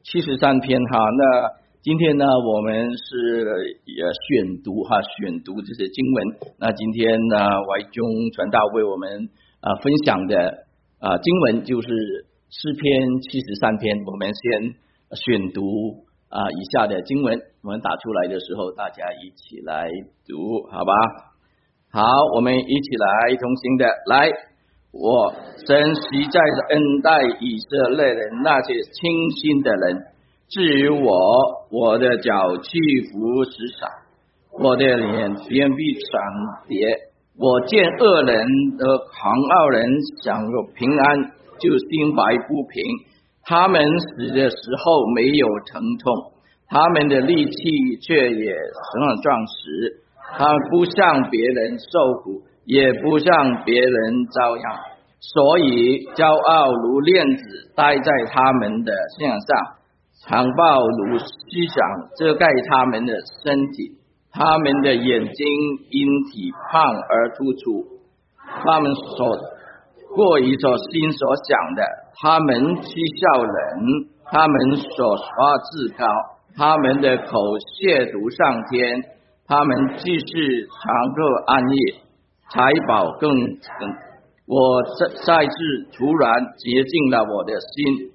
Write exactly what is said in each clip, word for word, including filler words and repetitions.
七十三篇哈。那今天呢，我们是呃选读哈，选读这些经文。那今天呢，怀中传道为我们啊、呃、分享的啊、呃、经文就是诗篇七十三篇。我们先选读啊、呃、以下的经文，我们打出来的时候，大家一起来读，好吧？好，我们一起来同心的来。我神实在是恩待以色列人那些清心的人。至于我，我的脚屈服石上，我的脸偏必闪跌。我见恶人和狂傲人享有平安，就心怀不平。他们死的时候没有疼痛，他们的力气却也很壮实。他们不向别人受苦，也不向别人遭殃，所以骄傲如链子戴在他们的身上，强暴如虚想遮盖他们的身体。他们的眼睛因体胖而突出，他们所过于所心所想的，他们讥笑人，他们所夸自高，他们的口亵渎上天。他们既是常乐安逸，财宝更更。我再次突然洁净了我的心。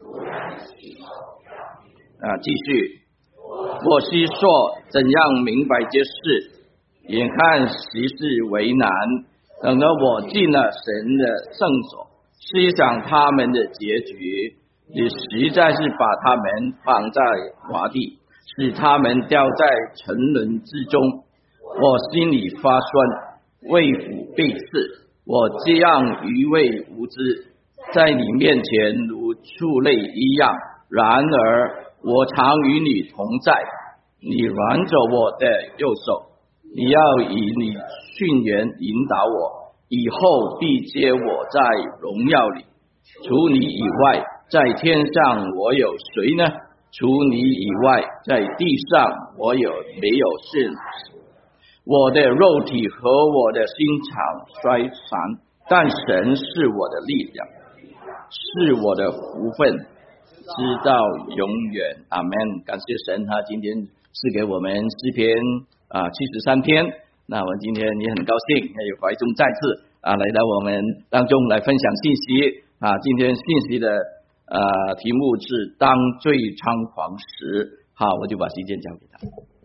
啊，继续。我虽说怎样明白这事，眼看时事为难，等到我进了神的圣所，思想他们的结局，你实在是把他们放在洼地，使他们掉在沉沦之中。我心里发酸，胃腑被刺。我这样愚昧无知，在你面前如畜类一样。然而我常与你同在，你挽着我的右手，你要以你训言引导我，以后必接我在荣耀里。除你以外，在天上我有谁呢？除你以外，在地上我有没有神？我的肉体和我的心肠衰残，但神是我的力量，是我的福分，直到永远。阿们。感谢神，他今天赐给我们诗篇啊七十三篇。那我们今天也很高兴，还有怀中再次啊来到我们当中来分享信息啊。今天信息的呃题目是当罪猖狂时。好，我就把时间交给他。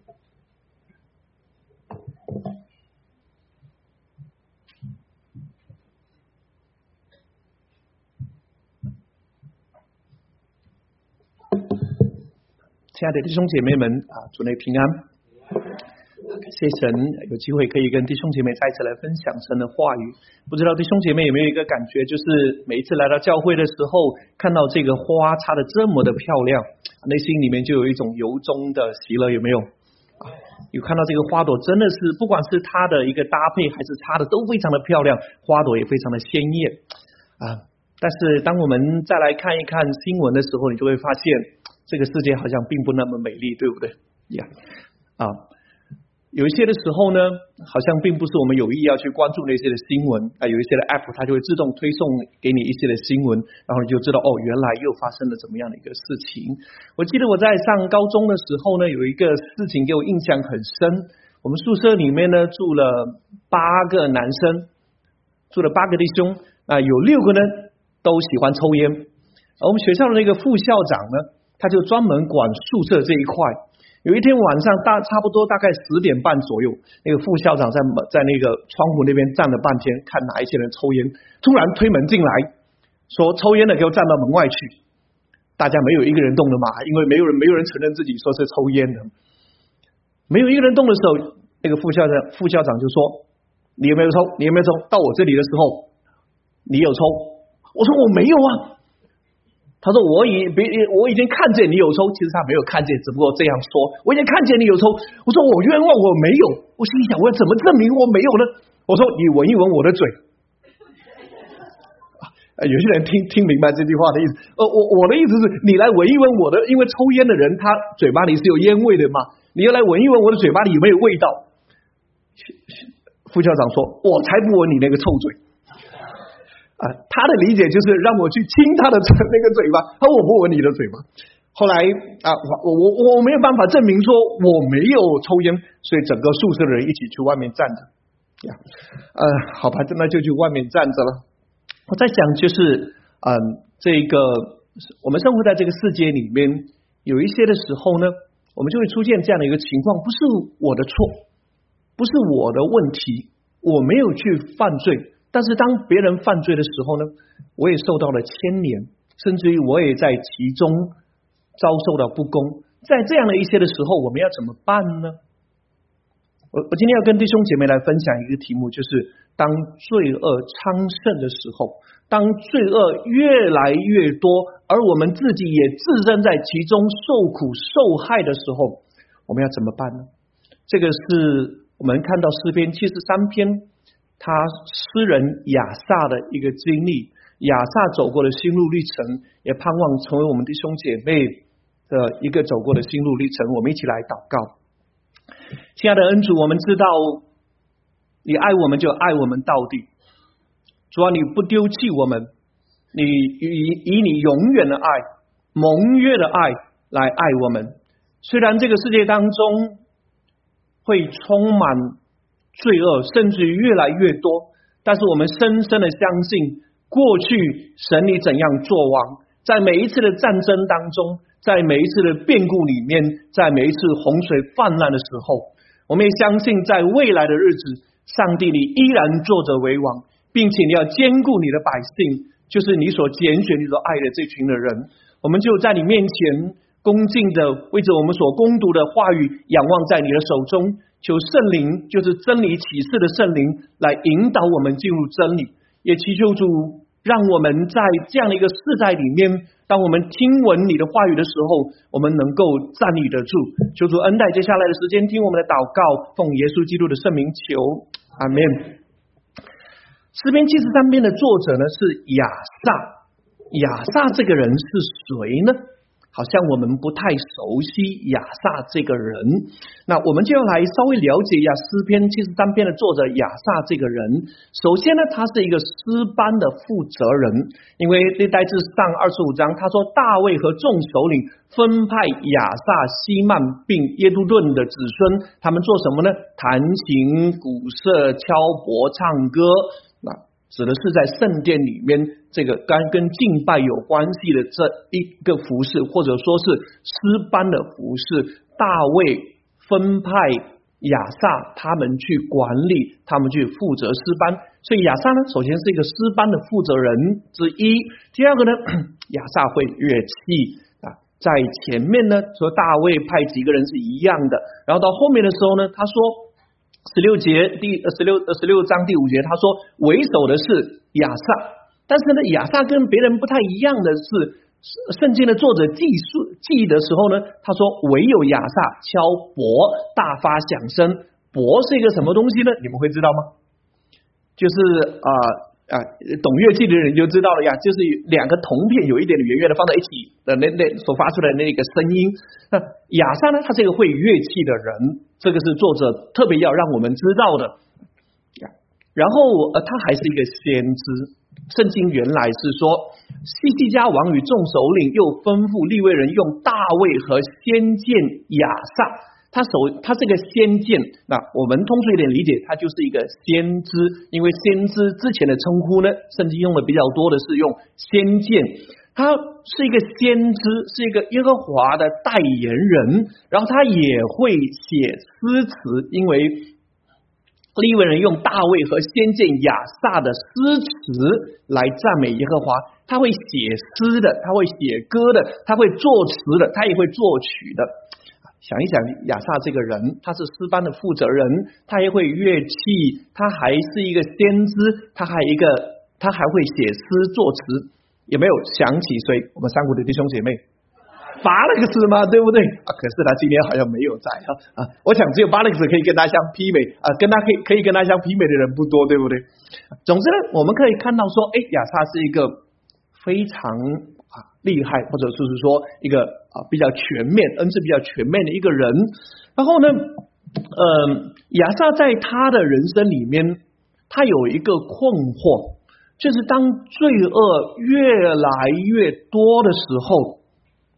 亲爱的弟兄姐妹们啊，主内平安。感谢神有机会可以跟弟兄姐妹再次来分享神的话语。不知道弟兄姐妹有没有一个感觉，就是每一次来到教会的时候，看到这个花插的这么的漂亮，内心里面就有一种由衷的喜乐，有没有？啊，有看到这个花朵真的是不管是它的一个搭配还是插的都非常的漂亮，花朵也非常的鲜艳啊。但是当我们再来看一看新闻的时候，你就会发现这个世界好像并不那么美丽，对不对呀？ yeah. 啊，有一些的时候呢，好像并不是我们有意要去关注那些的新闻啊，有一些的 app 它就会自动推送给你一些的新闻，然后你就知道哦，原来又发生了怎么样的一个事情。我记得我在上高中的时候呢，有一个事情给我印象很深。我们宿舍里面呢住了八个男生，住了八个弟兄啊，有六个呢都喜欢抽烟。而我们学校的那个副校长呢，他就专门管宿舍这一块。有一天晚上大差不多大概十点半左右，那个副校长在在那个窗户那边站了半天，看哪一些人抽烟，突然推门进来，说抽烟的给我站到门外去。大家没有一个人动的嘛，因为没有人没有人承认自己说是抽烟的。没有一个人动的时候，那个副校长副校长就说：“你有没有抽？你有没有抽？到我这里的时候，你有抽？”我说：“我没有啊。”他说我已我已经看见你有抽，其实他没有看见，只不过这样说，我已经看见你有抽。我说我冤枉，我没有。我心里想，我怎么证明我没有呢？我说你闻一闻我的嘴。有些人听听明白这句话的意思，呃，我我的意思是你来闻一闻我的，因为抽烟的人他嘴巴里是有烟味的嘛，你要来闻一闻我的嘴巴里有没有味道。副校长说，我才不闻你那个臭嘴。啊，他的理解就是让我去亲他的那个嘴巴，他说我不闻你的嘴巴。 后来啊，我我我没有办法证明说我没有抽烟，所以整个宿舍的人一起去外面站着。呀，呃，好吧，那就去外面站着了。我在想，就是嗯、呃，这个我们生活在这个世界里面，有一些的时候呢，我们就会出现这样的一个情况，不是我的错，不是我的问题，我没有去犯罪，但是当别人犯罪的时候呢，我也受到了牵连，甚至于我也在其中遭受到不公。在这样的一些的时候，我们要怎么办呢？我我今天要跟弟兄姐妹来分享一个题目，就是当罪恶昌盛的时候，当罪恶越来越多，而我们自己也置身在其中受苦受害的时候，我们要怎么办呢？这个是我们看到诗篇七十三篇，他诗人亚萨的一个经历，亚萨走过的心路历程，也盼望成为我们弟兄姐妹的一个走过的心路历程。我们一起来祷告。亲爱的恩主，我们知道你爱我们就爱我们到底，主啊，你不丢弃我们，你以以你永远的爱、盟约的爱来爱我们。虽然这个世界当中会充满罪恶，甚至于越来越多，但是我们深深的相信，过去神你怎样作王，在每一次的战争当中，在每一次的变故里面，在每一次洪水泛滥的时候，我们也相信在未来的日子，上帝你依然坐着为王，并且你要兼顾你的百姓，就是你所拣选你所爱的这群的人。我们就在你面前恭敬的为着我们所攻读的话语仰望在你的手中，求圣灵，就是真理启示的圣灵来引导我们进入真理，也祈求主让我们在这样的一个世代里面，当我们听闻你的话语的时候，我们能够站立得住。求主恩待接下来的时间，听我们的祷告，奉耶稣基督的圣名求，阿们。诗篇七十三篇的作者呢是亚萨，亚萨这个人是谁呢？好像我们不太熟悉亚萨这个人，那我们就要来稍微了解一下诗篇七十三篇的作者亚萨这个人。首先呢，他是一个诗班的负责人，因为历代志上二十五章他说大卫和众首领分派亚萨、希曼并耶杜顿的子孙，他们做什么呢？弹琴、鼓瑟、敲钹、唱歌，那指的是在圣殿里面这个跟跟敬拜有关系的这一个服事，或者说是诗班的服事。大卫分派亚萨他们去管理，他们去负责诗班，所以亚萨呢，首先是一个诗班的负责人之一。第二个呢，亚萨会乐器啊，在前面呢说大卫派几个人是一样的，然后到后面的时候呢，他说十六节第十六十六章第五节，他说为首的是亚萨，但是呢，亚萨跟别人不太一样的是，圣经的作者记述记的时候呢，他说唯有亚萨敲钹，大发响声。钹是一个什么东西呢？你们会知道吗？就是啊啊、呃呃，懂乐器的人就知道了呀，就是两个铜片有一点圆圆的放在一起的那那所发出来的那个声音。那亚萨呢，他是一个会乐器的人，这个是作者特别要让我们知道的。然后呃，他还是一个先知。圣经原来是说，西西家王与众首领又吩咐利未人用大卫和先见亚萨。他手他这个先见，那我们通俗一点理解，他就是一个先知，因为先知之前的称呼呢，圣经用的比较多的是用先见。他是一个先知，是一个耶和华的代言人，然后他也会写诗词，因为利未人用大卫和先见亚萨的诗词来赞美耶和华，他会写诗的，他会写歌的，他会作词的，他也会作曲的。想一想，亚萨这个人，他是诗班的负责人，他也会乐器，他还是一个先知，他还一个，他还会写诗作词。有没有想起谁？我们三股的弟兄姐妹，巴勒克斯吗？对不对啊？可是他今天好像没有在啊啊！我想只有巴勒克斯可以跟他相媲美啊，跟他可以可以跟他相媲美的人不多，对不对？总之呢，我们可以看到说，哎，亚萨是一个非常啊厉害，或者就是说一个啊比较全面，恩赐比较全面的一个人。然后呢，呃，亚萨在他的人生里面，他有一个困惑，就是当罪恶越来越多的时候，他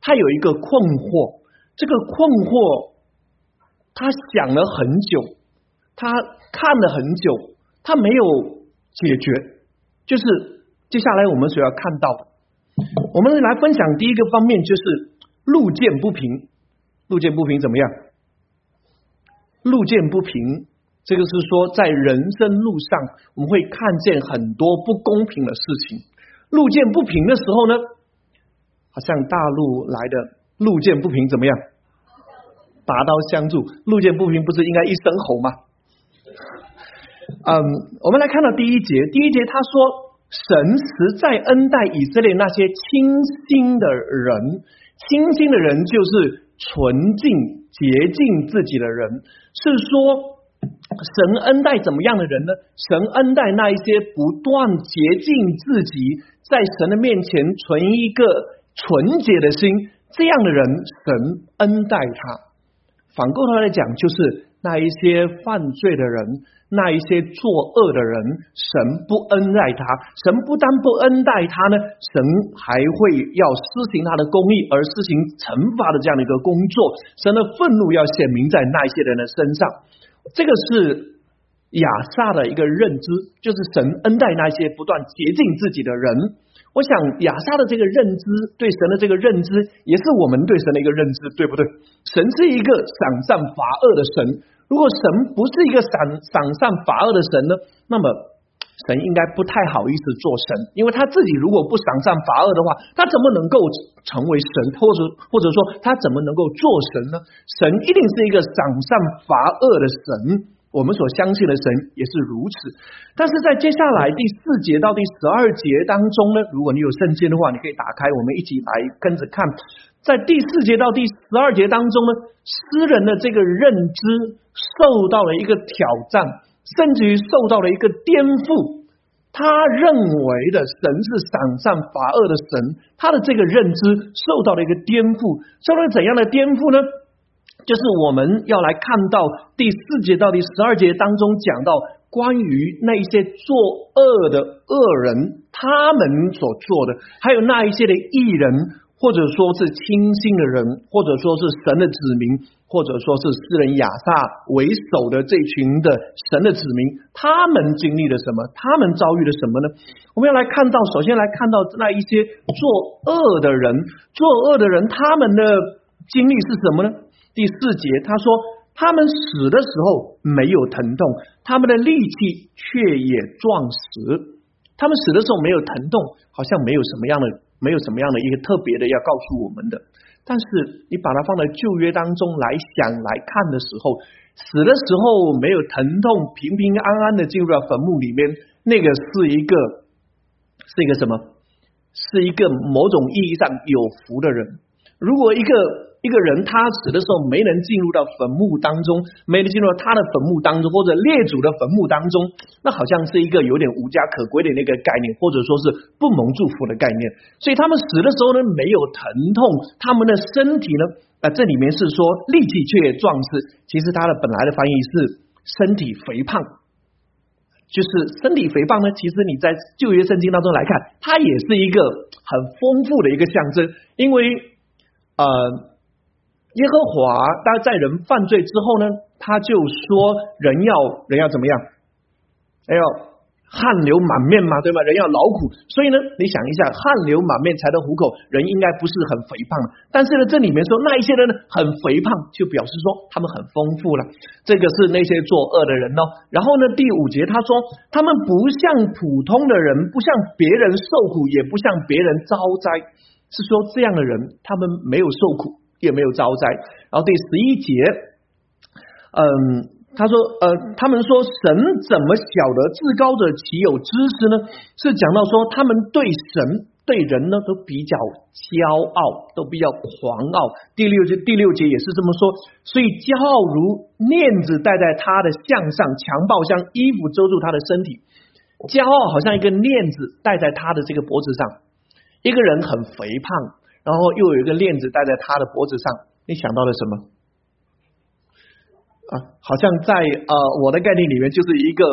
他有一个困惑，这个困惑他想了很久，他看了很久，他没有解决，就是接下来我们所要看到的，我们来分享第一个方面，就是路见不平。路见不平怎么样？路见不平，这个是说在人生路上我们会看见很多不公平的事情。路见不平的时候呢，好像大陆来的路见不平怎么样？拔刀相助。路见不平不是应该一声吼吗？嗯，我们来看到第一节，第一节他说神实在恩待以色列那些清心的人，清心的人就是纯净洁净自己的人，是说神恩待怎么样的人呢？神恩待那一些不断洁净自己，在神的面前存一个纯洁的心，这样的人神恩待他。反过头来讲，就是那一些犯罪的人，那一些作恶的人，神不恩待他，神不但不恩待他呢，神还会要施行他的公义，而施行惩罚的这样的一个工作，神的愤怒要显明在那一些人的身上。这个是亚萨的一个认知，就是神恩待那些不断洁净自己的人。我想亚萨的这个认知，对神的这个认知，也是我们对神的一个认知，对不对？神是一个赏善罚恶的神，如果神不是一个赏赏善罚恶的神呢，那么神应该不太好意思做神，因为他自己如果不赏善罚恶的话，他怎么能够成为神，或者或者说他怎么能够做神呢？神一定是一个赏善罚恶的神，我们所相信的神也是如此。但是在接下来第四节到第十二节当中呢，如果你有圣经的话，你可以打开，我们一起来跟着看。在第四节到第十二节当中呢，诗人的这个认知受到了一个挑战，甚至于受到了一个颠覆。他认为的神是赏善罚恶的神，他的这个认知受到了一个颠覆。受到了怎样的颠覆呢？就是我们要来看到第四节到第十二节当中讲到关于那一些作恶的恶人，他们所做的，还有那一些的义人，或者说是清心的人，或者说是神的子民，或者说是诗人亚萨为首的这群的神的子民，他们经历了什么？他们遭遇了什么呢？我们要来看到，首先来看到那一些作恶的人，作恶的人他们的经历是什么呢？第四节他说，他们死的时候没有疼痛，他们的力气却也壮实。他们死的时候没有疼痛，好像没有什么样的没有什么样的一个特别的要告诉我们的。但是你把它放在旧约当中来想来看的时候，死的时候没有疼痛，平平安安的进入到坟墓里面，那个是一个是一个什么？是一个某种意义上有福的人。如果一个一个人他死的时候没能进入到坟墓当中，没能进入到他的坟墓当中，或者列祖的坟墓当中，那好像是一个有点无家可归的那个概念，或者说是不蒙祝福的概念。所以他们死的时候呢，没有疼痛，他们的身体呢，呃，这里面是说力气却壮实，其实它的本来的翻译是身体肥胖。就是身体肥胖呢，其实你在旧约圣经当中来看，它也是一个很丰富的一个象征，因为呃，耶和华当在人犯罪之后呢，他就说人要人要怎么样？要汗流满面嘛，对吧？人要劳苦，所以呢，你想一下，汗流满面才得糊口，人应该不是很肥胖的。但是呢，这里面说那一些人呢很肥胖，就表示说他们很丰富了。这个是那些作恶的人哦。然后呢，第五节他说，他们不像普通的人，不像别人受苦，也不像别人遭灾，是说这样的人，他们没有受苦，也没有遭灾。然后第十一节，嗯。他说呃，他们说神怎么晓得至高者岂有知识呢？是讲到说他们对神对人呢都比较骄傲，都比较狂傲。第六节第六节也是这么说，所以骄傲如链子戴在他的项上，强暴像衣服遮住他的身体。骄傲好像一个链子戴在他的这个脖子上，一个人很肥胖，然后又有一个链子戴在他的脖子上，你想到了什么？啊，好像在呃我的概念里面就是一个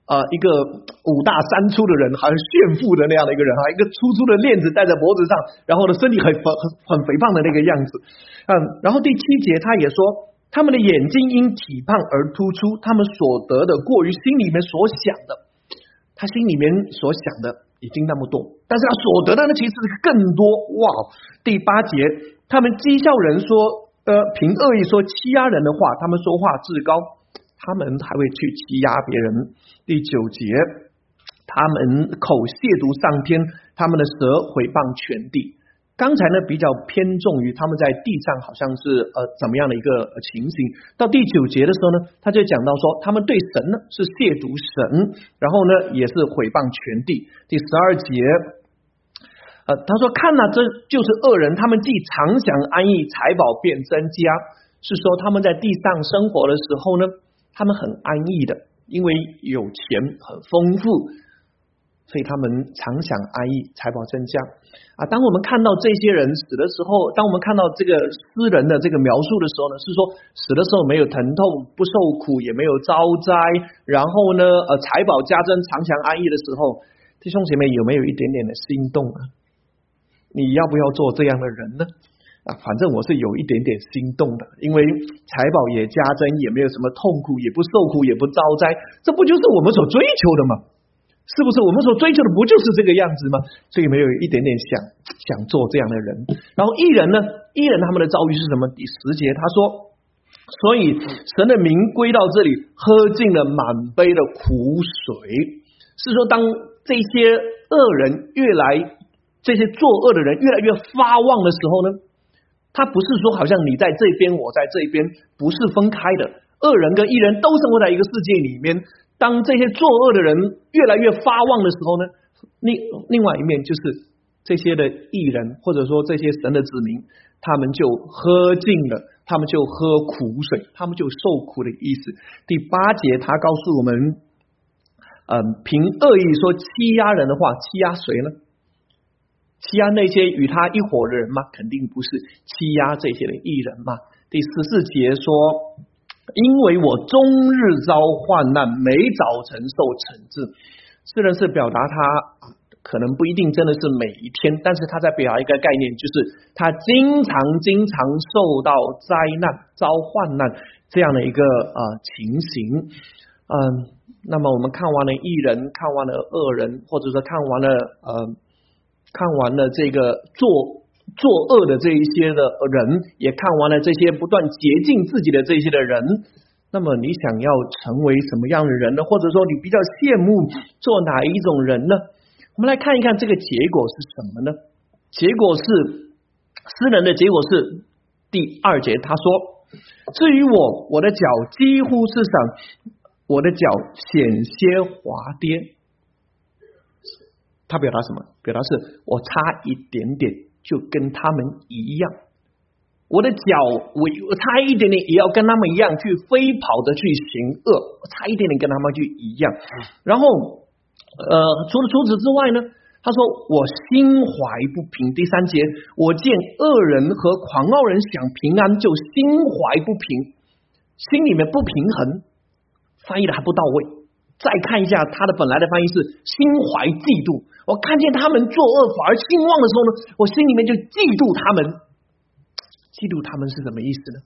呃一个五大三粗的人，好像炫富的那样的一个人，哈，一个粗粗的链子戴在脖子上，然后呢身体很很很肥胖的那个样子。嗯，然后第七节他也说，他们的眼睛因体胖而突出，他们所得的过于心里面所想的，他心里面所想的已经那么多，但是他所得的呢其实更多。哇！第八节，他们讥笑人说，呃，凭恶意说欺压人的话，他们说话至高，他们还会去欺压别人。第九节，他们口亵渎上天，他们的舌毁谤全地。刚才呢比较偏重于他们在地上好像是呃怎么样的一个情形，到第九节的时候呢，他就讲到说他们对神呢是亵渎神，然后呢也是毁谤全地。第十二节，呃他说看啊，这就是恶人，他们既常享安逸，财宝便增加，是说他们在地上生活的时候呢，他们很安逸的，因为有钱很丰富，所以他们常享安逸，财宝增加啊。当我们看到这些人死的时候，当我们看到这个诗人的这个描述的时候呢，是说死的时候没有疼痛，不受苦，也没有遭灾，然后呢呃财宝加增，常享安逸的时候，弟兄姐妹有没有一点点的心动啊？你要不要做这样的人呢？啊，反正我是有一点点心动的，因为财宝也加增，也没有什么痛苦，也不受苦，也不遭灾，这不就是我们所追求的吗？是不是我们所追求的不就是这个样子吗？所以没有一点点想想做这样的人。然后义人呢，义人他们的遭遇是什么？第十节他说，所以神的名归到这里，喝尽了满杯的苦水，是说当这些恶人越来这些作恶的人越来越发旺的时候呢，他不是说好像你在这边我在这边，不是分开的，恶人跟义人都生活在一个世界里面。当这些作恶的人越来越发旺的时候呢，另另外一面就是这些的义人或者说这些神的子民，他们就喝尽了，他们就喝苦水，他们就受苦的意思。第八节他告诉我们，嗯，凭恶意说欺压人的话，欺压谁呢？欺压那些与他一伙的人吗？肯定不是，欺压这些的义人嘛。第十四节说，因为我终日遭患难，每早晨受惩治。诗人是表达他可能不一定真的是每一天，但是他在表达一个概念，就是他经常经常受到灾难、遭患难这样的一个呃情形。嗯，那么我们看完了义人，看完了恶人，或者说看完了呃看完了这个做作恶的这一些的人，也看完了这些不断洁净自己的这些的人，那么你想要成为什么样的人呢？或者说你比较羡慕做哪一种人呢？我们来看一看这个结果是什么呢？结果是诗人的结果是第二节他说，至于我，我的脚几乎是上，我的脚险些滑跌。他表达什么？表达是我差一点点就跟他们一样，我的脚我我差一点点也要跟他们一样去飞跑的去行恶，我差一点点跟他们去一样。然后呃，除了除此之外呢，他说我心怀不平。第三节，我见恶人和狂傲人想平安，就心怀不平，心里面不平衡，翻译的还不到位。再看一下他的本来的翻译是心怀嫉妒，我看见他们作恶反而兴旺的时候呢，我心里面就嫉妒他们。嫉妒他们是什么意思呢？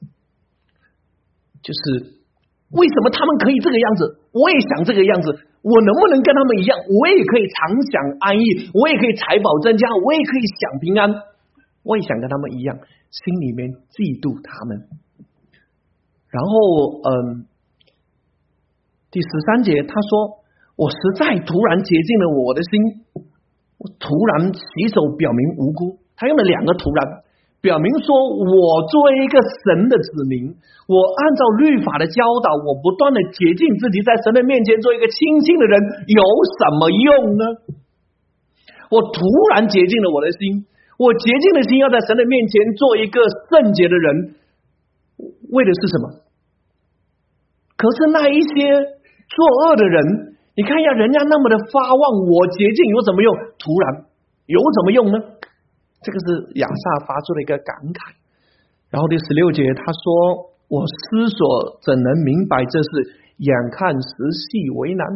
就是为什么他们可以这个样子，我也想这个样子，我能不能跟他们一样，我也可以常享安逸，我也可以财宝增加，我也可以享平安，我也想跟他们一样，心里面嫉妒他们。然后嗯第十三节他说，我实在突然洁净了我的心，我突然洗手表明无辜。他用了两个突然，表明说我作为一个神的子民，我按照律法的教导，我不断的洁净自己，在神的面前做一个清心的人，有什么用呢？我突然洁净了我的心，我洁净的心要在神的面前做一个圣洁的人，为的是什么？可是那一些作恶的人，你看一下人家那么的发旺，我洁净有什么用？突然有什么用呢？这个是亚萨发出的一个感慨。然后第十六节他说，我思索怎能明白这事，眼看时系为难，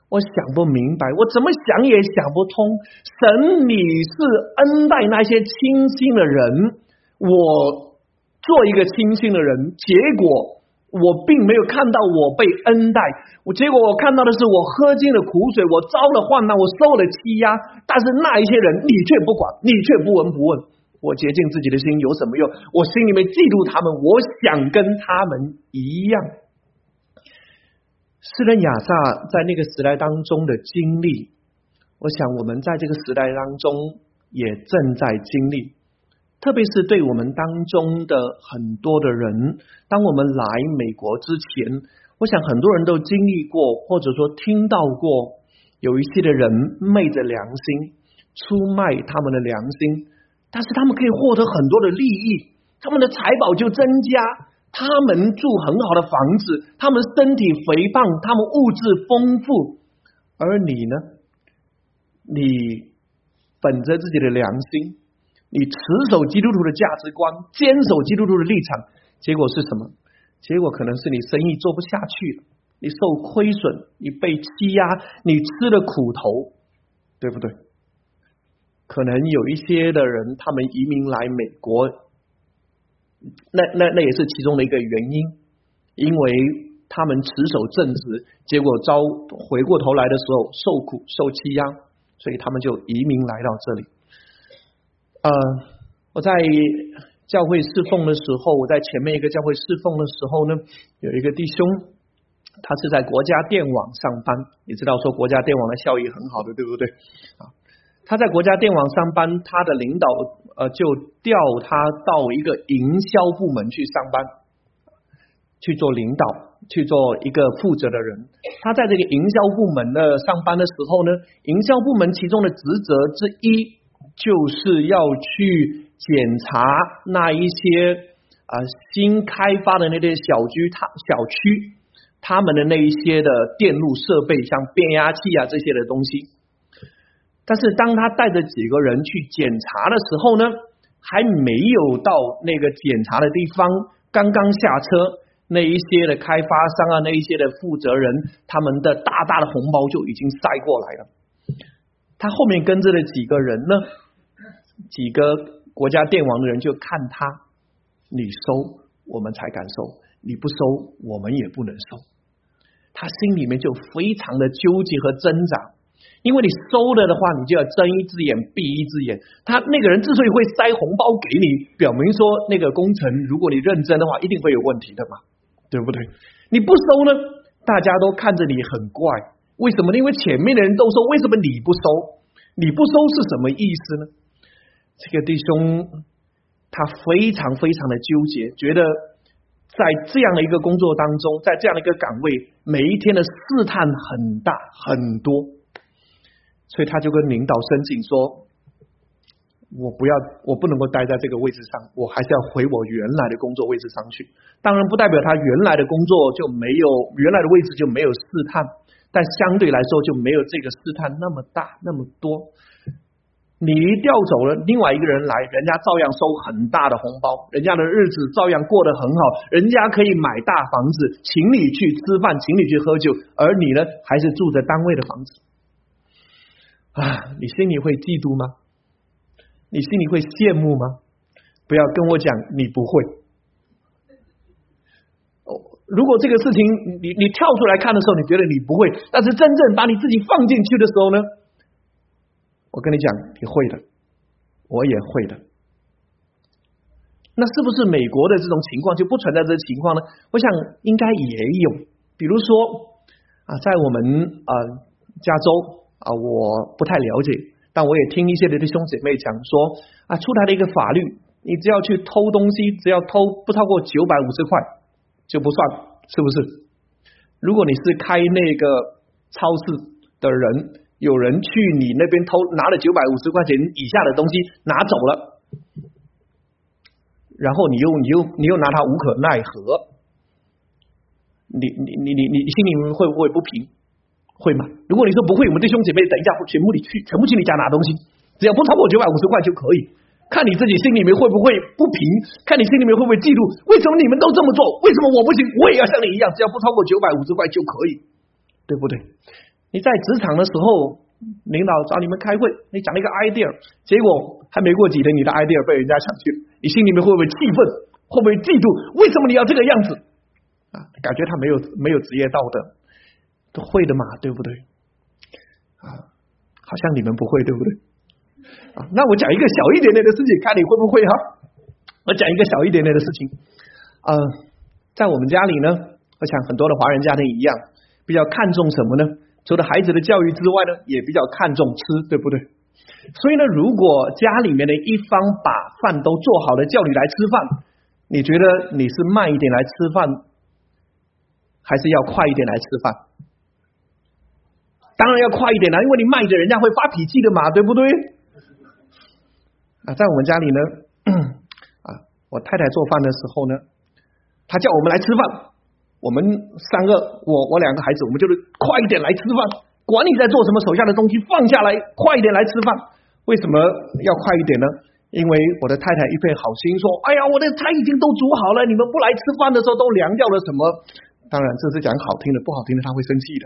我想不明白，我怎么想也想不通。神，你是恩待那些清心的人，我做一个清心的人，结果我并没有看到我被恩待，我结果我看到的是我喝尽了苦水，我遭了患难，我受了欺压，但是那一些人你却不管，你却不闻不问。我洁净自己的心有什么用？我心里面嫉妒他们，我想跟他们一样。诗人亚萨在那个时代当中的经历，我想我们在这个时代当中也正在经历，特别是对我们当中的很多的人，当我们来美国之前，我想很多人都经历过，或者说听到过有一些的人昧着良心出卖他们的良心，但是他们可以获得很多的利益，他们的财宝就增加，他们住很好的房子，他们身体肥胖，他们物质丰富，而你呢？你本着自己的良心，你持守基督徒的价值观，坚守基督徒的立场，结果是什么？结果可能是你生意做不下去了，你受亏损，你被欺压，你吃了苦头，对不对？可能有一些的人，他们移民来美国，那那那也是其中的一个原因，因为他们持守正直，结果遭回过头来的时候受苦受欺压，所以他们就移民来到这里。呃，我在教会侍奉的时候，我在前面一个教会侍奉的时候呢，有一个弟兄，他是在国家电网上班，你知道说国家电网的效益很好的，对不对啊？他在国家电网上班，他的领导呃就调他到一个营销部门去上班，去做领导，去做一个负责的人。他在这个营销部门的上班的时候呢，营销部门其中的职责之一就是要去检查那一些啊、呃、新开发的那些小区他小区他们的那一些的电路设备，像变压器啊这些的东西。但是当他带着几个人去检查的时候呢，还没有到那个检查的地方，刚刚下车，那一些的开发商啊，那一些的负责人，他们的大大的红包就已经塞过来了。他后面跟着的几个人呢，几个国家电网的人就看他，你收我们才敢收，你不收我们也不能收。他心里面就非常的纠结和挣扎，因为你收了的话，你就要睁一只眼闭一只眼。他那个人之所以会塞红包给你，表明说那个工程如果你认真的话，一定会有问题的嘛，对不对？你不收呢，大家都看着你很怪，为什么呢？因为前面的人都收，为什么你不收？你不收是什么意思呢？这个弟兄他非常非常的纠结，觉得在这样的一个工作当中，在这样的一个岗位，每一天的试探很大很多，所以他就跟领导申请说，我不要，我不能够待在这个位置上，我还是要回我原来的工作位置上去。当然不代表他原来的工作就没有，原来的位置就没有试探，但相对来说就没有这个试探那么大那么多。你调走了，另外一个人来，人家照样收很大的红包，人家的日子照样过得很好，人家可以买大房子，请你去吃饭，请你去喝酒，而你呢，还是住着单位的房子啊！你心里会嫉妒吗？你心里会羡慕吗？不要跟我讲你不会。如果这个事情你你跳出来看的时候，你觉得你不会，但是真正把你自己放进去的时候呢，我跟你讲，你会的，我也会的。那是不是美国的这种情况就不存在这个情况呢？我想应该也有。比如说啊，在我们啊、呃、加州啊，我不太了解，但我也听一些的弟兄姐妹讲说啊，出台了一个法律，你只要去偷东西，只要偷不超过九百五十块就不算，是不是？如果你是开那个超市的人，有人去你那边偷拿了九百五十块钱以下的东西拿走了，然后你又你又你又拿他无可奈何，你你你你你心里面会不会不平？会吗？如果你说不会，我们弟兄姐妹等一下全部你去全部去你家拿东西，只要不超过九百五十块就可以。看你自己心里面会不会不平，看你心里面会不会嫉妒，为什么你们都这么做，为什么我不行？我也要像你一样，只要不超过九百五十块就可以，对不对？ 你在职场的时候，领导找你们开会，你讲了一个 idea， 结果还没过几天，你的 idea 被人家抢去了，你心里面会不会气愤？会不会嫉妒？为什么你要这个样子？啊，感觉他没有没有职业道德，都会的嘛，对不对？啊，好像你们不会，对不对？啊，那我讲一个小一点点的事情，看你会不会哈？我讲一个小一点点的事情，呃，在我们家里呢，我想很多的华人家庭一样，比较看重什么呢？除了孩子的教育之外呢，也比较看重吃，对不对？所以呢，如果家里面的一方把饭都做好了，叫你来吃饭，你觉得你是慢一点来吃饭，还是要快一点来吃饭？当然要快一点啦，因为你慢一点，人家会发脾气的嘛，对不对？啊，在我们家里呢，啊，我太太做饭的时候呢，她叫我们来吃饭。我们三个，我我两个孩子，我们就是快一点来吃饭，管你在做什么，手下的东西放下来，快一点来吃饭。为什么要快一点呢？因为我的太太一片好心说：“哎呀，我的菜已经都煮好了，你们不来吃饭的时候都凉掉了什么？”当然，这是讲好听的，不好听的他会生气的。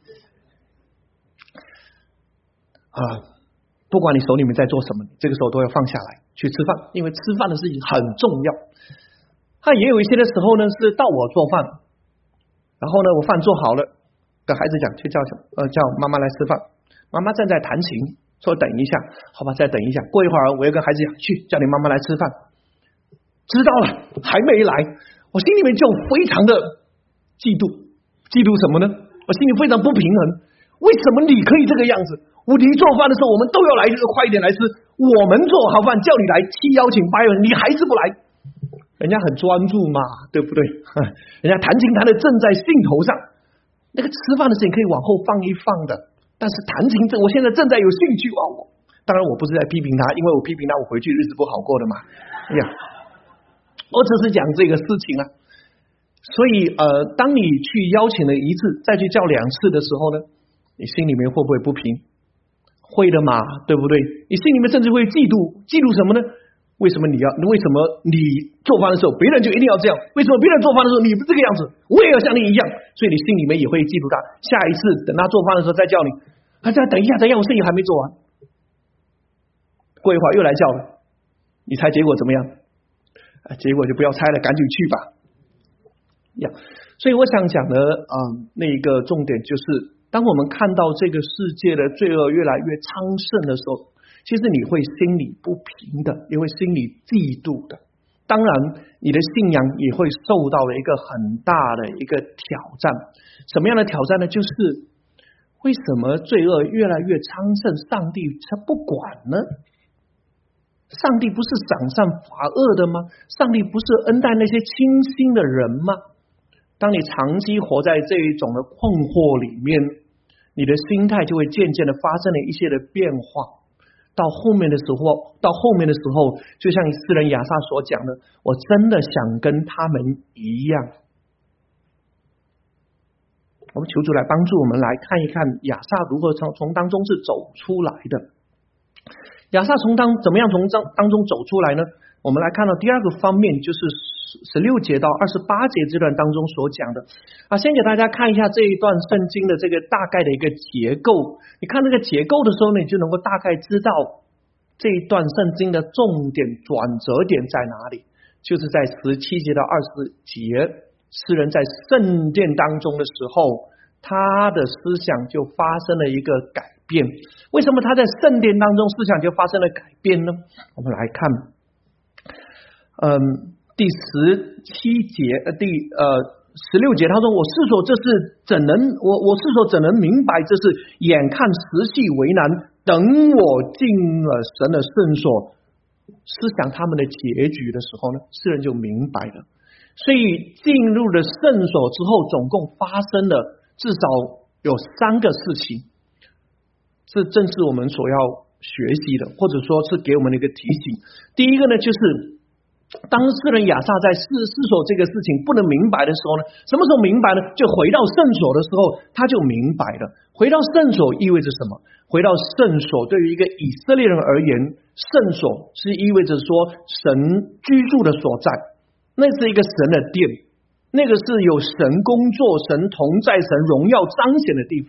啊，不管你手里面在做什么，这个时候都要放下来去吃饭，因为吃饭的事情很重要。他也有一些的时候呢，是到我做饭。然后呢，我饭做好了，跟孩子讲去叫呃叫妈妈来吃饭。妈妈正在弹琴，说等一下，好吧，再等一下。过一会儿，我又跟孩子讲去叫你妈妈来吃饭。知道了，还没来，我心里面就非常的嫉妒，嫉妒什么呢？我心里非常不平衡。为什么你可以这个样子？我你做饭的时候，我们都要来，就是快一点来吃。我们做好饭叫你来，七邀请八友，你还是不来。人家很专注嘛，对不对？人家弹琴弹的正在兴头上，那个吃饭的事情可以往后放一放的，但是弹琴这我现在正在有兴趣啊！我当然我不是在批评他，因为我批评他，我回去日子不好过的嘛。哎呀，我只是讲这个事情啊。所以呃，当你去邀请了一次，再去叫两次的时候呢，你心里面会不会不平？会的嘛，对不对？你心里面甚至会嫉妒，嫉妒什么呢？为什么你要？为什么你做饭的时候别人就一定要这样？为什么别人做饭的时候你不这个样子？我也要像你一样，所以你心里面也会嫉妒他。下一次等他做饭的时候再叫你，啊，再等一下，等一下，我事情还没做完。过一会儿又来叫了，你猜结果怎么样？啊，结果就不要猜了，赶紧去吧。呀，所以我想讲的啊、呃，那一个重点就是，当我们看到这个世界的罪恶越来越昌盛的时候。其实你会心里不平的，也会心里嫉妒的。当然，你的信仰也会受到了一个很大的一个挑战。什么样的挑战呢？就是为什么罪恶越来越昌盛，上帝他不管呢？上帝不是赏善罚恶的吗？上帝不是恩待那些清心的人吗？当你长期活在这一种的困惑里面，你的心态就会渐渐的发生了一些的变化。到后面的时候，到后面的时候，就像诗人亚萨所讲的，我真的想跟他们一样。我们求主来帮助我们来看一看亚萨如何从从当中是走出来的。亚萨从当怎么样从当当中走出来呢？我们来看到第二个方面，就是十六节到二十八节这段当中所讲的啊。先给大家看一下这一段圣经的这个大概的一个结构。你看这个结构的时候呢，你就能够大概知道这一段圣经的重点转折点在哪里，就是在十七节到二十节，诗人在圣殿当中的时候，他的思想就发生了一个改变。为什么他在圣殿当中思想就发生了改变呢？我们来看嗯，第十七节呃第呃十六节，他说：“我是说这是怎能我我是说怎能明白这是眼看时系为难，等我进了神的圣所，思想他们的结局的时候呢，诗人就明白了。所以进入了圣所之后，总共发生了至少有三个事情，这正是我们所要学习的，或者说是给我们的一个提醒。第一个呢，就是。”当诗人亚萨在思思索这个事情不能明白的时候呢，什么时候明白呢？就回到圣所的时候，他就明白了。回到圣所意味着什么？回到圣所对于一个以色列人而言，圣所是意味着说神居住的所在，那是一个神的殿，那个是有神工作、神同在、神荣耀彰显的地方。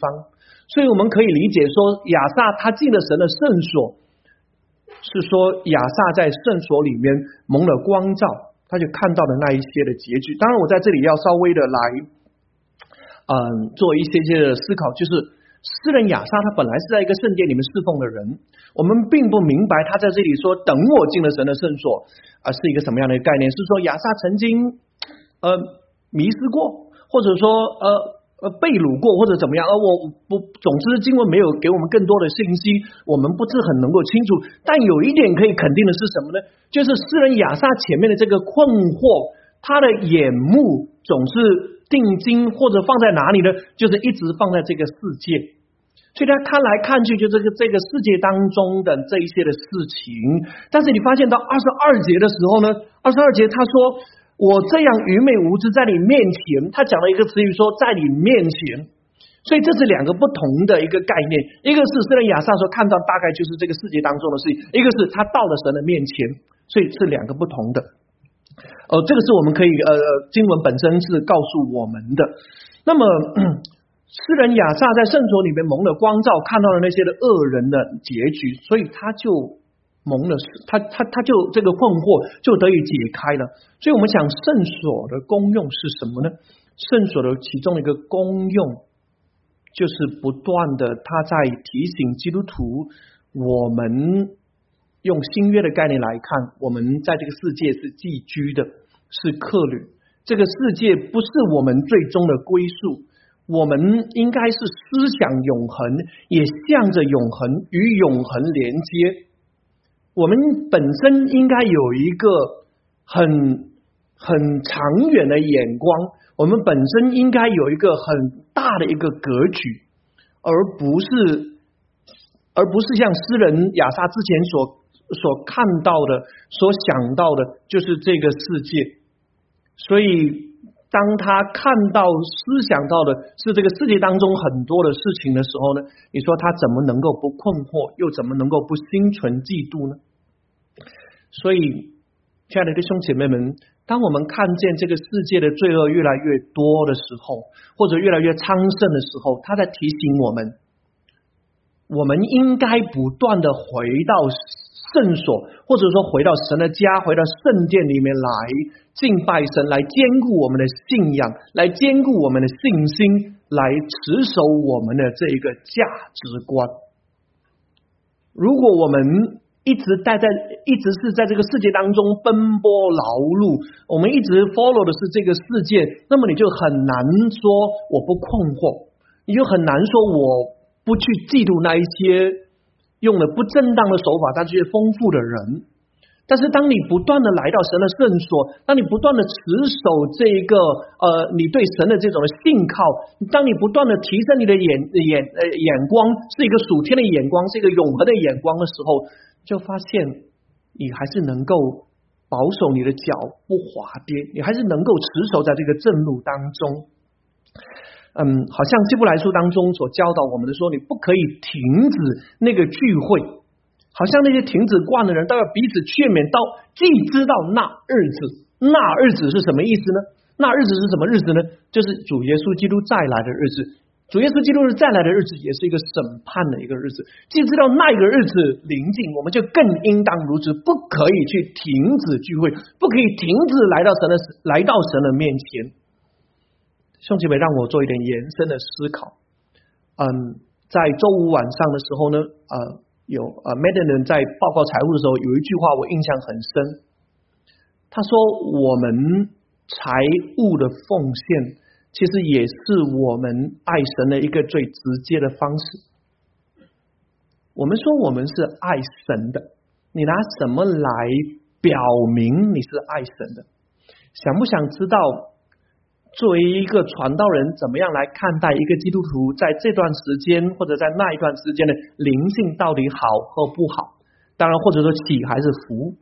所以我们可以理解说，亚萨他进了神的圣所，是说亚萨在圣所里面蒙了光照，他就看到了那一些的结局。当然我在这里要稍微的来嗯，做一些些的思考，就是诗人亚萨他本来是在一个圣殿里面侍奉的人，我们并不明白他在这里说等我进了神的圣所啊、呃，是一个什么样的概念？是说亚萨曾经呃迷失过，或者说呃呃被掳过，或者怎么样？而我不，总之经文没有给我们更多的信息，我们不是很能够清楚。但有一点可以肯定的是什么呢？就是诗人亚萨前面的这个困惑，他的眼目总是定睛或者放在哪里呢？就是一直放在这个世界，所以他看来看去就这个这个世界当中的这一些的事情。但是你发现到二十二节的时候呢，二十二节他说我这样愚昧无知在你面前，他讲了一个词语说在你面前，所以这是两个不同的一个概念。一个是诗人亚萨所看到大概就是这个世界当中的事情，一个是他到了神的面前，所以是两个不同的。呃，这个是我们可以呃经文本身是告诉我们的。那么诗人亚萨在圣所里面蒙了光照，看到了那些的恶人的结局，所以他就蒙了，他他他就这个困惑就得以解开了。所以我们想圣所的功用是什么呢？圣所的其中的一个功用就是不断的他在提醒基督徒，我们用新约的概念来看，我们在这个世界是寄居的，是客旅，这个世界不是我们最终的归宿，我们应该是思想永恒，也向着永恒与永恒连接。我们本身应该有一个很很长远的眼光，我们本身应该有一个很大的一个格局，而不是而不是像诗人亚萨之前所所看到的所想到的就是这个世界。所以当他看到思想到的是这个世界当中很多的事情的时候呢，你说他怎么能够不困惑，又怎么能够不心存嫉妒呢？所以亲爱的弟兄姐妹们，当我们看见这个世界的罪恶越来越多的时候，或者越来越昌盛的时候，他在提醒我们，我们应该不断的回到圣所，或者说回到神的家，回到圣殿里面来敬拜神，来坚固我们的信仰，来坚固我们的信心，来持守我们的这一个价值观。如果我们一直待在一直是在这个世界当中奔波劳碌，我们一直 follow 的是这个世界，那么你就很难说我不困惑，你就很难说我不去嫉妒那一些用了不正当的手法但这些丰富的人。但是当你不断的来到神的圣所，当你不断的持守这一个呃你对神的这种的信靠，当你不断的提升你的眼眼呃眼光，是一个属天的眼光，是一个永恒的眼光的时候，就发现你还是能够保守你的脚不滑跌，你还是能够持守在这个正路当中。嗯，好像希伯来书当中所教导我们的说，你不可以停止那个聚会，好像那些停止惯的人都要彼此劝勉，到既知道那日子，那日子是什么意思呢？那日子是什么日子呢？就是主耶稣基督再来的日子。主耶稣基督再来的日子也是一个审判的一个日子，既知道那一个日子临近，我们就更应当如此，不可以去停止聚会，不可以停止来到神的来到神的面前。兄弟们，让我做一点延伸的思考。嗯，在周五晚上的时候呢，呃，有呃 Madden 在报告财务的时候，有一句话我印象很深。他说：“我们财务的奉献，其实也是我们爱神的一个最直接的方式。我们说我们是爱神的，你拿什么来表明你是爱神的？想不想知道？”作为一个传道人，怎么样来看待一个基督徒在这段时间或者在那一段时间的灵性到底好或不好？当然，或者说喜还是福？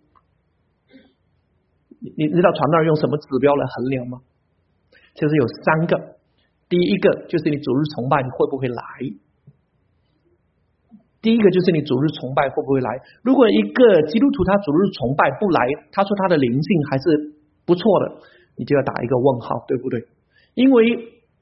你你知道传道人用什么指标来衡量吗？就是有三个。第一个就是你主日崇拜你会不会来？第一个就是你主日崇拜会不会来？如果一个基督徒他主日崇拜不来，他说他的灵性还是不错的，你就要打一个问号，对不对？因为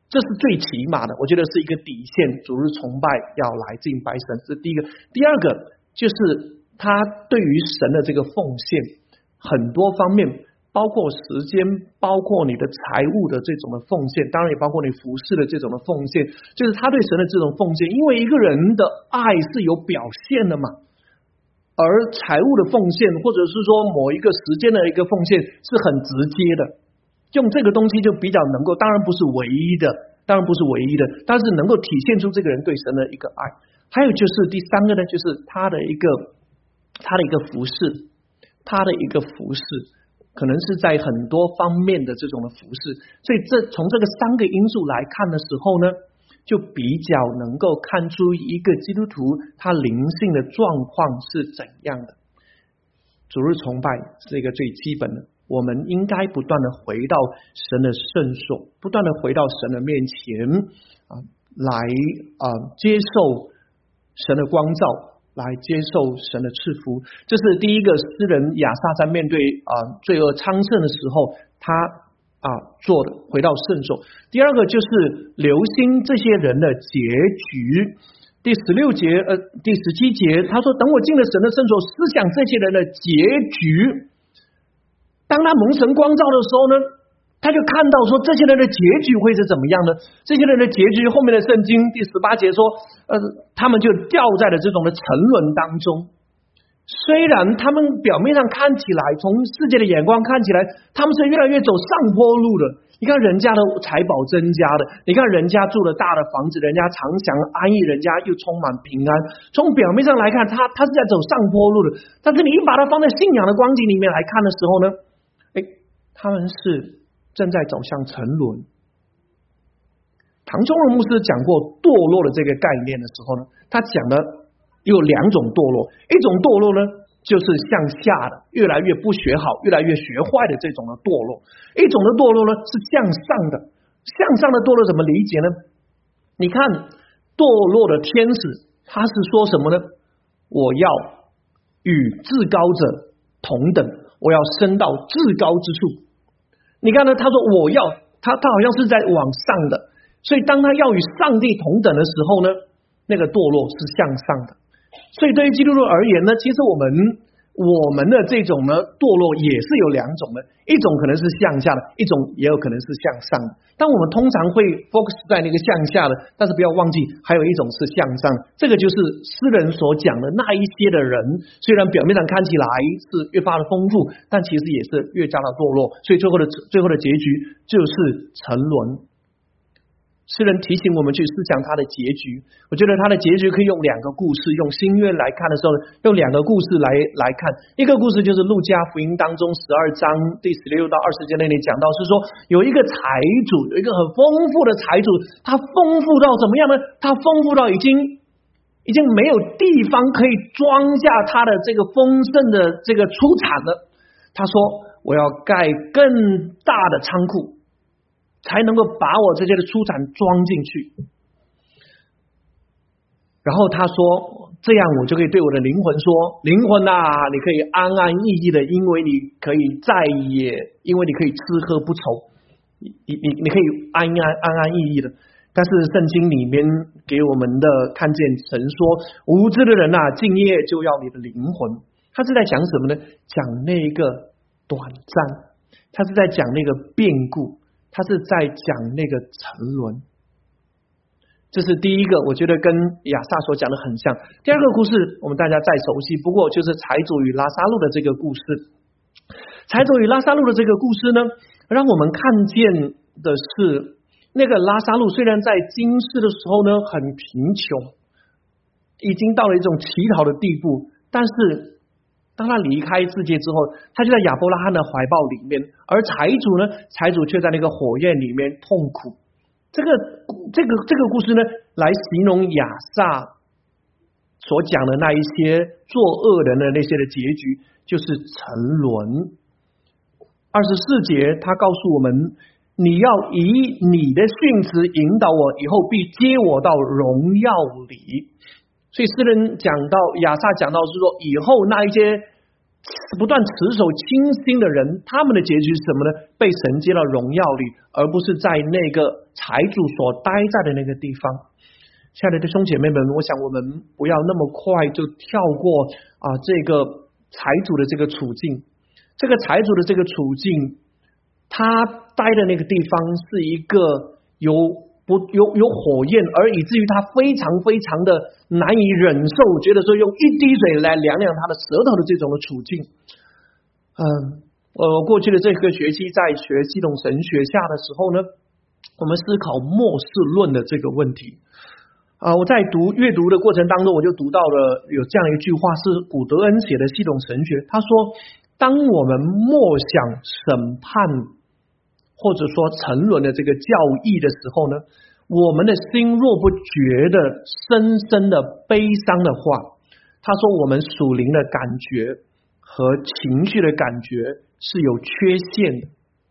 这是最起码的，我觉得是一个底线，主日崇拜要来敬拜神，这是第一个。第二个就是他对于神的这个奉献，很多方面，包括时间，包括你的财务的这种的奉献，当然也包括你服侍的这种的奉献，就是他对神的这种奉献。因为一个人的爱是有表现的嘛，而财务的奉献，或者是说某一个时间的一个奉献是很直接的，用这个东西就比较能够，当然不是唯一的，当然不是唯一的，但是能够体现出这个人对神的一个爱。还有就是第三个呢，就是他的一个他的一个服侍，他的一个服侍可能是在很多方面的这种的服侍，所以这从这个三个因素来看的时候呢，就比较能够看出一个基督徒他灵性的状况是怎样的。主日崇拜是一个最基本的，我们应该不断的回到神的圣所，不断的回到神的面前啊，来啊接受神的光照，来接受神的赐福。这是第一个，诗人亚萨在面对啊罪恶昌盛的时候，他啊做的回到圣所。第二个就是留心这些人的结局。第十六节呃第十七节他说，等我进了神的圣所，思想这些人的结局。当他蒙神光照的时候呢，他就看到说这些人的结局会是怎么样呢？这些人的结局，后面的圣经第十八节说，呃，他们就掉在了这种的沉沦当中。虽然他们表面上看起来，从世界的眼光看起来，他们是越来越走上坡路的。你看人家的财宝增加的，你看人家住了大的房子，人家常享安逸，人家又充满平安。从表面上来看，他他是在走上坡路的。但是你一把它放在信仰的光景里面来看的时候呢，哎，他们是正在走向沉沦。唐中荣牧师讲过堕落的这个概念的时候呢，他讲的有两种堕落，一种堕落呢就是向下的，越来越不学好，越来越学坏的这种的堕落；一种的堕落呢是向上的。向上的堕落怎么理解呢？你看堕落的天使，他是说什么呢？我要与至高者同等，我要升到至高之处。你看呢？他说我要，他他好像是在往上的，所以当他要与上帝同等的时候呢，那个堕落是向上的。所以对于基督徒而言呢，其实我们我们的这种呢堕落也是有两种的，一种可能是向下的，一种也有可能是向上的。但我们通常会 focus 在那个向下的，但是不要忘记还有一种是向上，这个就是诗人所讲的那一些的人，虽然表面上看起来是越发的丰富，但其实也是越加的堕落，所以最后的最后的结局就是沉沦。诗人提醒我们去思想他的结局，我觉得他的结局可以用两个故事，用新约来看的时候，用两个故事来来看。一个故事就是路加福音当中十二章第十六到二十节那里讲到，是说有一个财主，有一个很丰富的财主，他丰富到怎么样呢？他丰富到已经已经没有地方可以装下他的这个丰盛的这个出产了。他说我要盖更大的仓库，才能够把我这些的出产装进去。然后他说，这样我就可以对我的灵魂说，灵魂啊，你可以安安逸逸的，因为你可以再也因为你可以吃喝不愁，你你你可以安安安安逸逸的。但是圣经里面给我们的看见神说，无知的人啊，今夜就要你的灵魂。他是在讲什么呢？讲那个短暂，他是在讲那个变故，他是在讲那个沉沦。这是第一个，我觉得跟亚萨所讲的很像。第二个故事我们大家再熟悉，不过就是财主与拉撒路的这个故事。财主与拉撒路的这个故事呢，让我们看见的是，那个拉撒路虽然在今世的时候呢很贫穷，已经到了一种乞讨的地步，但是当他离开世界之后，他就在亚伯拉罕的怀抱里面，而财主呢，财主却在那个火焰里面痛苦。这个这个这个故事呢，来形容亚萨所讲的那一些作恶人的那些的结局，就是沉沦。二十四节他告诉我们，你要以你的训词引导我，以后必接我到荣耀里。所以诗人讲到，亚萨讲到是说，以后那一些不断持守清心的人，他们的结局是什么呢？被神接到荣耀里，而不是在那个财主所待在的那个地方。亲爱的弟兄姐妹们，我想我们不要那么快就跳过啊这个财主的这个处境。这个财主的这个处境，他待的那个地方是一个有不有有火焰，而以至于他非常非常的难以忍受，觉得说用一滴水来凉凉他的舌头的这种的处境。嗯，呃，过去的这个学期在学系统神学下的时候呢，我们思考末世论的这个问题。啊、呃，我在读阅读的过程当中，我就读到了有这样一句话，是古德恩写的系统神学。他说，当我们默想审判或者说沉沦的这个教义的时候呢，我们的心若不觉得深深的悲伤的话，他说我们属灵的感觉和情绪的感觉是有缺陷的。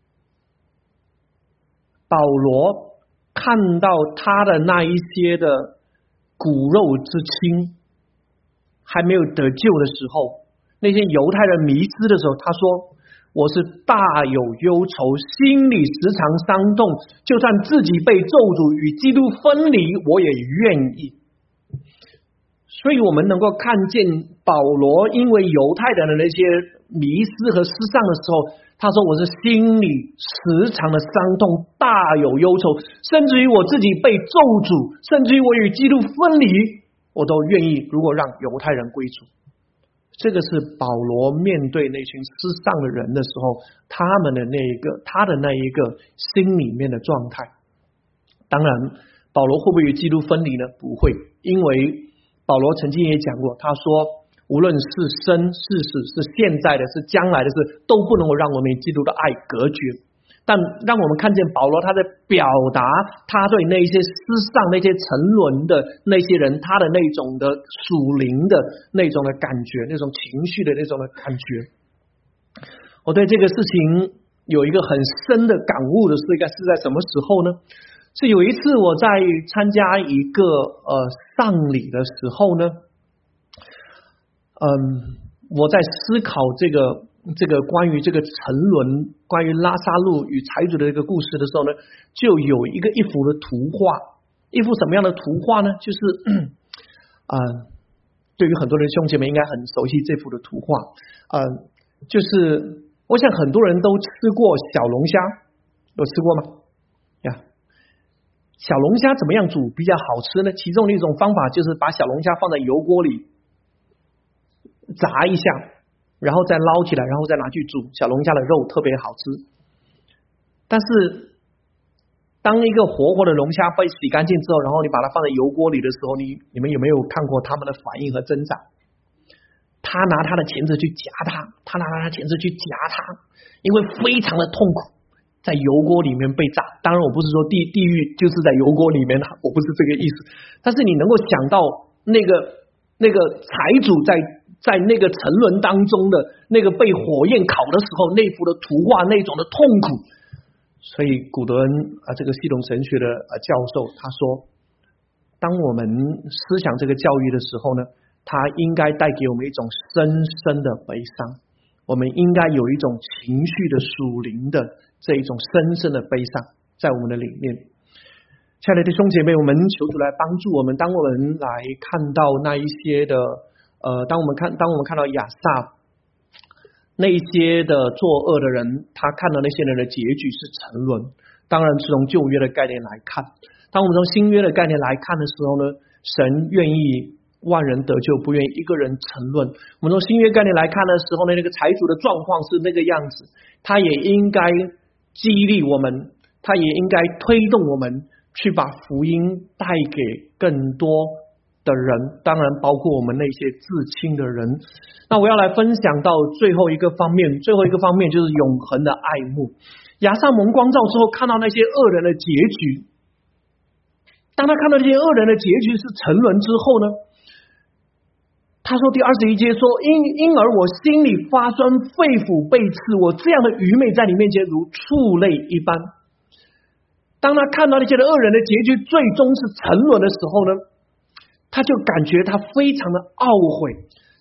保罗看到他的那一些的骨肉之亲还没有得救的时候，那些犹太人迷失的时候，他说我是大有忧愁，心里时常伤痛，就算自己被咒诅与基督分离，我也愿意。所以我们能够看见保罗因为犹太人的那些迷失和失丧的时候，他说我是心里时常的伤痛，大有忧愁，甚至于我自己被咒诅，甚至于我与基督分离，我都愿意如果让犹太人归主。这个是保罗面对那群失丧的人的时候，他们的那一个他的那一个心里面的状态。当然保罗会不会与基督分离呢？不会，因为保罗曾经也讲过，他说无论是生是死，是现在的是将来的事，都不能够让我们与基督的爱隔绝。但让我们看见保罗他在表达他对那些失丧那些沉沦的那些人，他的那种的属灵的那种的感觉，那种情绪的那种的感觉。我对这个事情有一个很深的感悟的是应该是在什么时候呢？是有一次我在参加一个呃丧礼的时候呢，嗯，我在思考这个这个关于这个沉沦，关于拉撒路与财主的这个故事的时候呢，就有一个一幅的图画，一幅什么样的图画呢？就是啊、呃，对于很多人兄姐妹应该很熟悉这幅的图画，呃，就是我想很多人都吃过小龙虾，有吃过吗？呀，小龙虾怎么样煮比较好吃呢？其中的一种方法就是把小龙虾放在油锅里炸一下，然后再捞起来，然后再拿去煮，小龙虾的肉特别好吃。但是当一个活活的龙虾被洗干净之后，然后你把它放在油锅里的时候，你你们有没有看过他们的反应和挣扎？他拿他的钳子去夹它，他拿他的钳子去夹它，因为非常的痛苦，在油锅里面被炸。当然我不是说地地狱就是在油锅里面，我不是这个意思。但是你能够想到那个那个财主在在那个沉沦当中的那个被火焰烤的时候，那幅的图画那种的痛苦。所以古德恩啊，这个系统神学的啊教授他说，当我们思想这个教育的时候呢，它应该带给我们一种深深的悲伤，我们应该有一种情绪的属灵的这一种深深的悲伤在我们的里面。亲爱的弟兄姐妹，我们求主来帮助我们，当我们来看到那一些的呃，当我们看当我们看到亚萨那一些的作恶的人，他看到那些人的结局是沉沦。当然是从旧约的概念来看，当我们从新约的概念来看的时候呢，神愿意万人得救，不愿意一个人沉沦。我们从新约概念来看的时候呢，那个财主的状况是那个样子，他也应该激励我们，他也应该推动我们去把福音带给更多的人，当然包括我们那些至亲的人。那我要来分享到最后一个方面，最后一个方面就是永恒的爱慕。亚萨蒙光照之后，看到那些恶人的结局，当他看到这些恶人的结局是沉沦之后呢，他说第二十一节说，因因而我心里发酸，肺腑被刺，我这样的愚昧在你面前如畜类一般。当他看到那些的恶人的结局最终是沉沦的时候呢，他就感觉他非常的懊悔，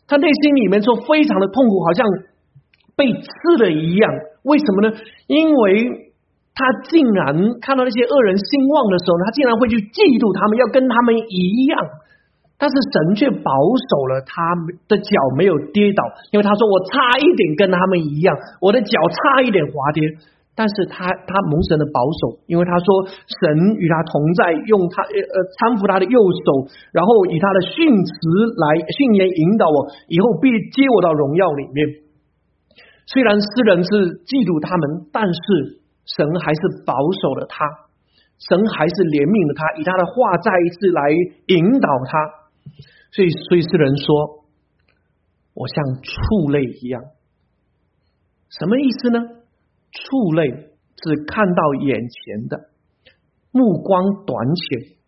他内心里面就非常的痛苦，好像被刺了一样。为什么呢？因为他竟然看到那些恶人兴旺的时候，他竟然会去嫉妒他们，要跟他们一样。但是神却保守了他的脚没有跌倒，因为他说我差一点跟他们一样，我的脚差一点滑跌。但是他他蒙神的保守，因为他说神与他同在，用他呃搀扶他的右手，然后以他的训词来训言引导我，以后必接我到荣耀里面。虽然诗人是嫉妒他们，但是神还是保守了他，神还是怜悯了他，以他的话再一次来引导他。所以所以诗人说我像畜类一样。什么意思呢？畜类只看到眼前的，目光短浅。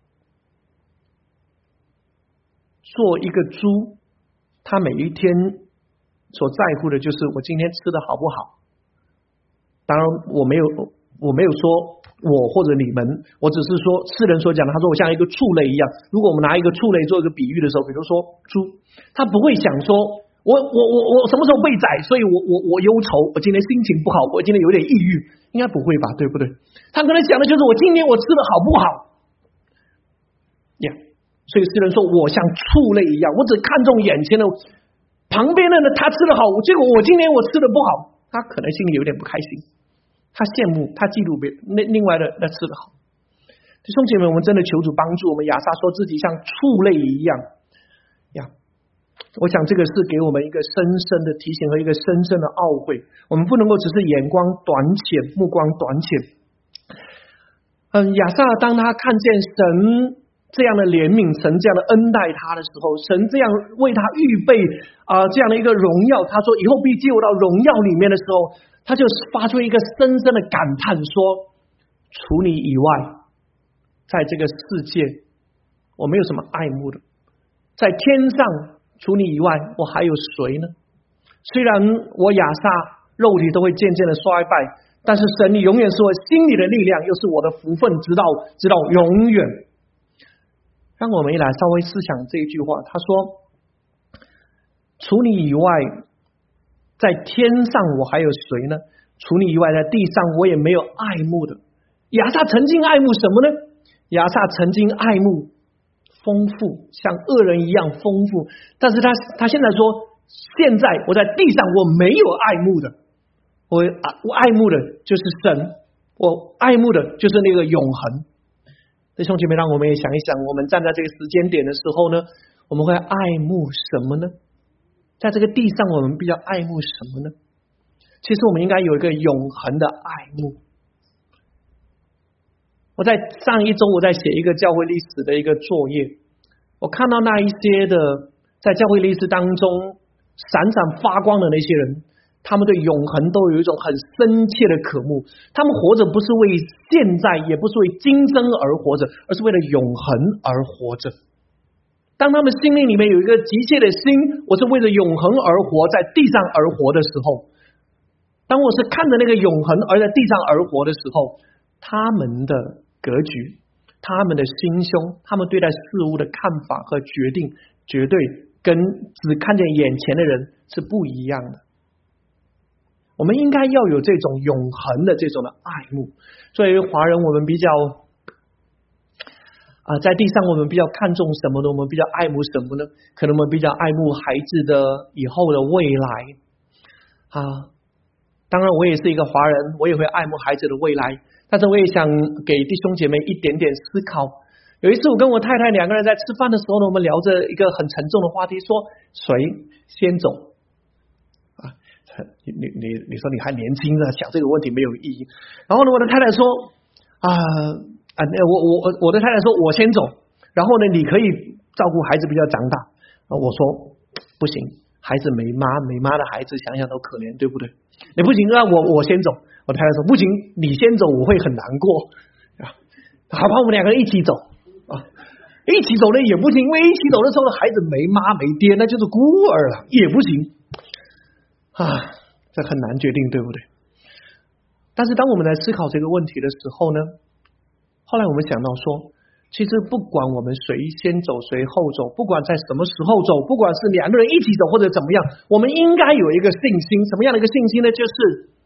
做一个猪，他每一天所在乎的就是我今天吃的好不好。当然我没有我没有说我或者你们，我只是说诗人所讲的，他说我像一个畜类一样。如果我们拿一个畜类做一个比喻的时候，比如说猪，他不会想说我我我我什么时候被宰，所以我我我忧愁，我今天心情不好，我今天有点抑郁，应该不会吧，对不对？他可能想的就是我今天我吃的好不好呀、yeah. 所以诗人说我像畜类一样，我只看重眼前的，旁边的呢他吃的好，结果我今天我吃的不好，他可能心里有点不开心，他羡慕，他嫉妒别那另外的那吃的好。弟兄姐妹，我们真的求主帮助我们。亚萨说自己像畜类一样呀，我想这个是给我们一个深深的提醒和一个深深的懊悔。我们不能够只是眼光短浅，目光短浅。嗯，亚萨当他看见神这样的怜悯，神这样的恩待他的时候，神这样为他预备啊、呃、这样的一个荣耀，他说以后必接我到荣耀里面的时候，他就发出一个深深的感叹说，除你以外，在这个世界我没有什么爱慕的，在天上除你以外我还有谁呢？虽然我亚萨肉体都会渐渐的衰败，但是神你永远是我心里的力量，又是我的福分，直到直到永远。让我们一来稍微思想这一句话，他说除你以外在天上我还有谁呢？除你以外在地上我也没有爱慕的。亚萨曾经爱慕什么呢？亚萨曾经爱慕丰富，像恶人一样丰富，但是他他现在说，现在我在地上我没有爱慕的，我我爱慕的就是神，我爱慕的就是那个永恒。弟兄姐妹，让我们也想一想，我们站在这个时间点的时候呢，我们会爱慕什么呢？在这个地上我们比较爱慕什么呢？其实我们应该有一个永恒的爱慕。我在上一周我在写一个教会历史的一个作业，我看到那一些的在教会历史当中闪闪发光的那些人，他们对永恒都有一种很深切的渴慕，他们活着不是为现在，也不是为今生而活着，而是为了永恒而活着。当他们心灵里面有一个急切的心，我是为了永恒而活，在地上而活的时候，当我是看着那个永恒而在地上而活的时候，他们的格局，他们的心胸，他们对待事物的看法和决定，绝对跟只看见眼前的人是不一样的。我们应该要有这种永恒的这种的爱慕。作为华人，我们比较啊、呃，在地上我们比较看重什么呢？我们比较爱慕什么呢？可能我们比较爱慕孩子的以后的未来啊。当然，我也是一个华人，我也会爱慕孩子的未来。但是我也想给弟兄姐妹一点点思考。有一次我跟我太太两个人在吃饭的时候呢，我们聊着一个很沉重的话题，说谁先走啊？你你你你说你还年轻啊，想这个问题没有意义。然后呢，我的太太说啊啊，我我我的太太说我先走，然后呢你可以照顾孩子比较长大。我说不行，孩子没妈，没妈的孩子想想都可怜，对不对？你不行啊，我我先走。我太太说不行，你先走我会很难过啊，好吧，我们两个人一起走啊，一起走呢也不行，因为一起走的时候孩子没妈没爹，那就是孤儿了，也不行啊，这很难决定，对不对？但是当我们在思考这个问题的时候呢，后来我们想到说， 其实不管我们谁先走谁后走，不管在什么时候走，不管是两个人一起走或者怎么样，我们应该有一个信心。什么样的一个信心呢？就是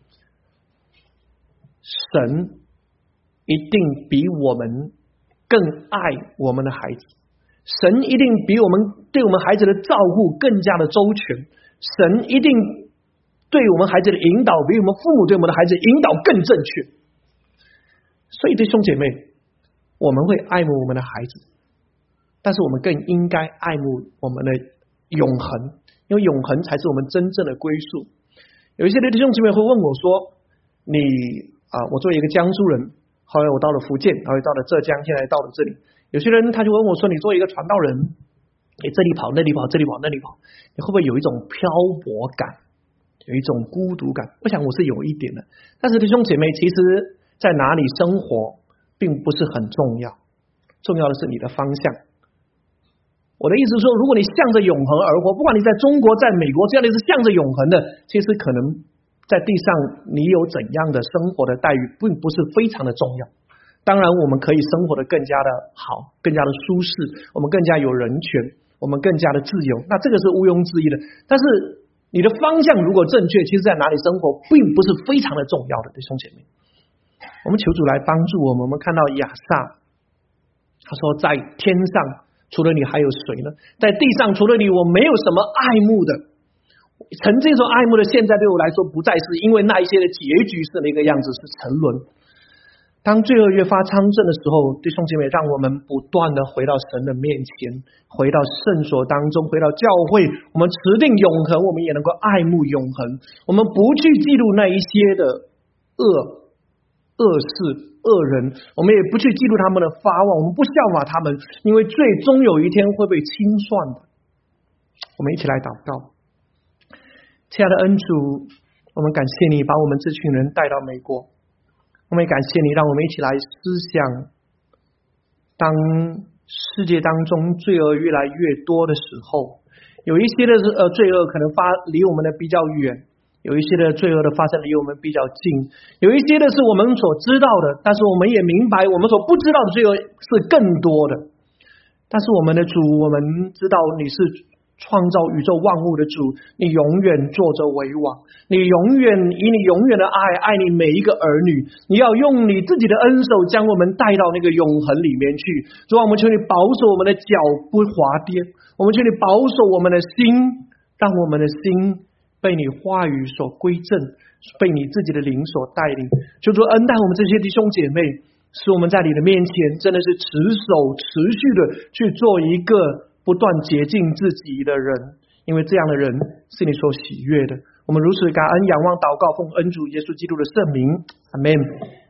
神一定比我们更爱我们的孩子，神一定比我们对我们孩子的照顾更加的周全，神一定对我们孩子的引导比我们父母对我们的孩子引导更正确。所以弟兄姐妹，我们会爱慕我们的孩子，但是我们更应该爱慕我们的永恒，因为永恒才是我们真正的归宿。有一些的弟兄姐妹会问我说，你啊，我作为一个江苏人，后来我到了福建，然后到了浙江，现在到了这里。有些人他就问我说，你作为一个传道人，你这里跑那里跑这里跑那里跑，你会不会有一种漂泊感，有一种孤独感？我想我是有一点的，但是弟兄姐妹，其实在哪里生活并不是很重要，重要的是你的方向。我的意思是说，如果你向着永恒而活，不管你在中国在美国，只要你是向着永恒的，其实可能在地上你有怎样的生活的待遇并不是非常的重要。当然我们可以生活的更加的好，更加的舒适，我们更加有人权，我们更加的自由，那这个是毋庸置疑的。但是你的方向如果正确，其实在哪里生活并不是非常的重要的，弟兄姐妹。我们求主来帮助我们。我们看到亚萨，他说在天上除了你还有谁呢？在地上除了你我没有什么爱慕的。曾经所爱慕的，现在对我来说不再是，因为那一些的结局是那个样子，是沉沦。当罪恶越发昌盛的时候，弟兄姐妹，让我们不断的回到神的面前，回到圣所当中，回到教会，我们持定永恒，我们也能够爱慕永恒。我们不去记录那一些的恶恶事恶人，我们也不去记录他们的发妄，我们不效法他们，因为罪终有一天会被清算的。我们一起来祷告。亲爱的恩主，我们感谢你把我们这群人带到美国，我们也感谢你让我们一起来思想，当世界当中罪恶越来越多的时候，有一些的呃罪恶可能发离我们的比较远，有一些的罪恶的发生离我们比较近，有一些的是我们所知道的，但是我们也明白我们所不知道的罪恶是更多的。但是我们的主，我们知道你是创造宇宙万物的主，你永远坐着为王，你永远以你永远的爱爱你每一个儿女，你要用你自己的恩手将我们带到那个永恒里面去。主啊，我们求你保守我们的脚不滑跌，我们求你保守我们的心，让我们的心被你话语所归正，被你自己的灵所带领。求主恩待我们这些弟兄姐妹，使我们在你的面前真的是持守持续的去做一个不断洁净自己的人，因为这样的人是你所喜悦的。我们如此感恩仰望祷告，奉恩主耶稣基督的圣名，阿们。